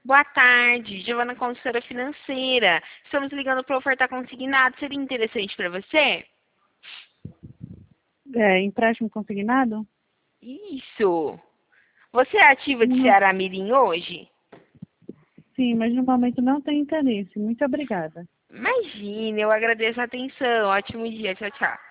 Boa tarde, Giovana, consultora financeira. Estamos ligando para ofertar consignado. Seria interessante para você? Empréstimo consignado? Isso. Você é ativa de Não. Ceará Mirim hoje? Sim, mas no momento não tenho interesse. Muito obrigada. Imagine, eu agradeço a atenção. Ótimo dia. Tchau, tchau.